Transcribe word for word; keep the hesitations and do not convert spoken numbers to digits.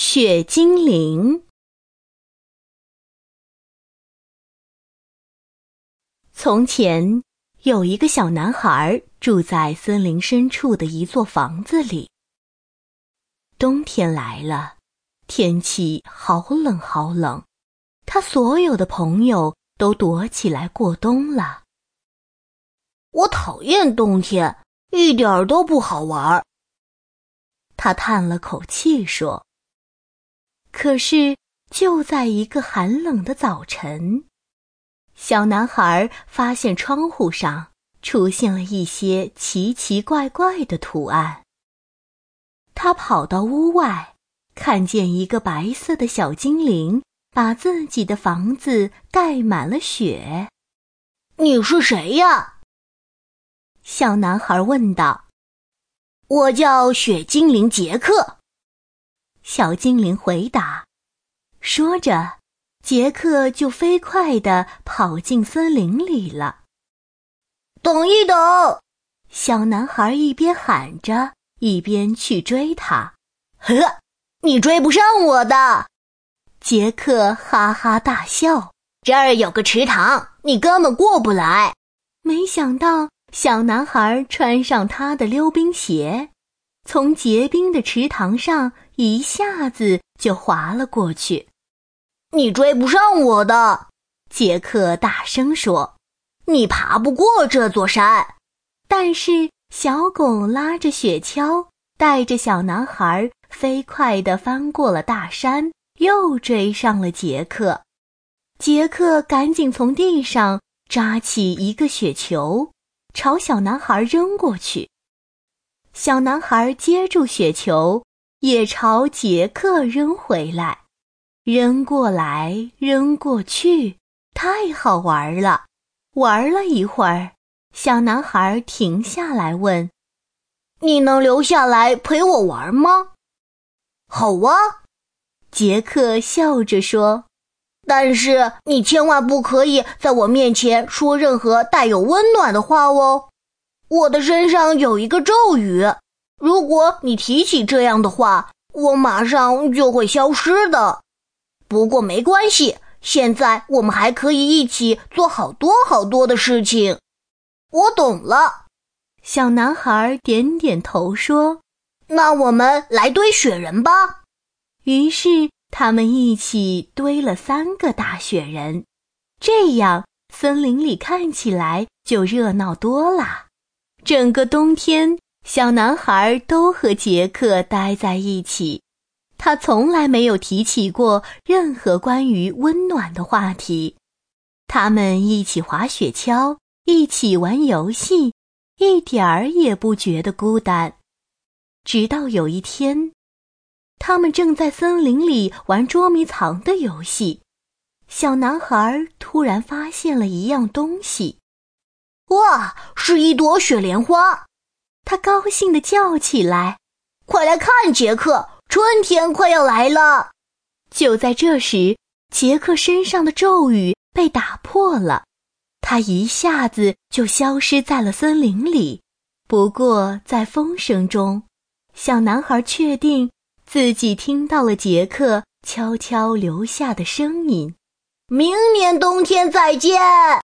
雪精灵。从前有一个小男孩住在森林深处的一座房子里。冬天来了，天气好冷好冷，他所有的朋友都躲起来过冬了。 我讨厌冬天，一点儿都不好玩。 他叹了口气说。可是就在一个寒冷的早晨，小男孩发现窗户上出现了一些奇奇怪怪的图案。他跑到屋外，看见一个白色的小精灵把自己的房子盖满了雪。 你是谁呀？ 小男孩问道。 我叫雪精灵杰克。 小精灵回答。说着，杰克就飞快地跑进森林里了。 等一等！ 小男孩一边喊着，一边去追他。 呵，你追不上我的！ 杰克哈哈大笑。 这儿有个池塘，你根本过不来。 没想到小男孩穿上他的溜冰鞋，从结冰的池塘上一下子就滑了过去。 你追不上我的， 杰克大声说。 你爬不过这座山。 但是小狗拉着雪橇，带着小男孩飞快地翻过了大山，又追上了杰克。杰克赶紧从地上抓起一个雪球，朝小男孩扔过去。小男孩接住雪球，也朝杰克扔回来，扔过来扔过去，太好玩了。玩了一会儿，小男孩停下来问： 你能留下来陪我玩吗？好啊， 杰克笑着说。 但是你千万不可以在我面前说任何带有温暖的话哦。我的身上有一个咒语，如果你提起这样的话，我马上就会消失的。不过没关系，现在我们还可以一起做好多好多的事情。我懂了。 小男孩点点头说。 那我们来堆雪人吧。 于是他们一起堆了三个大雪人，这样森林里看起来就热闹多了。整个冬天，小男孩都和杰克待在一起，他从来没有提起过任何关于温暖的话题。他们一起滑雪橇，一起玩游戏，一点儿也不觉得孤单。直到有一天，他们正在森林里玩捉迷藏的游戏，小男孩突然发现了一样东西。 哇，是一朵雪莲花！ 他高兴地叫起来。 快来看，杰克，春天快要来了！ 就在这时，杰克身上的咒语被打破了，他一下子就消失在了森林里。不过在风声中，小男孩确定自己听到了杰克悄悄留下的声音： 明年冬天再见。